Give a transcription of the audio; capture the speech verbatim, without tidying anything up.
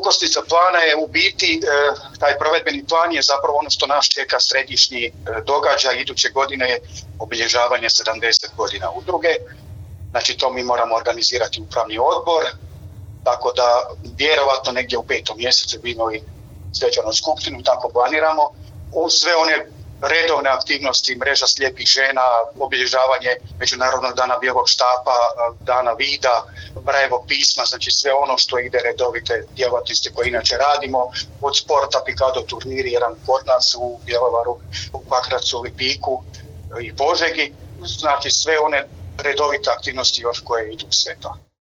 okosnica plana je u biti, taj provedbeni plan je zapravo ono što nas čeka središnji događaj iduće godine je obilježavanje sedamdeset godina udruge. Znači to mi moramo organizirati upravni odbor, tako da vjerovatno negdje u petom mjesecu bi imali svečanu skupštinu, tako planiramo. Uz sve one redovne aktivnosti, mreža slijepih žena, obilježavanje Međunarodnog dana bijelog štapa, dana vida, Brajevog pisma, znači sve ono što ide redovite djelatnosti koje inače radimo, od sporta, pikado turniri, jedan kod nas u Bjelovaru, u Pakracu, Lipiku i Požegi, znači sve one redovite aktivnosti još koje idu u sve to.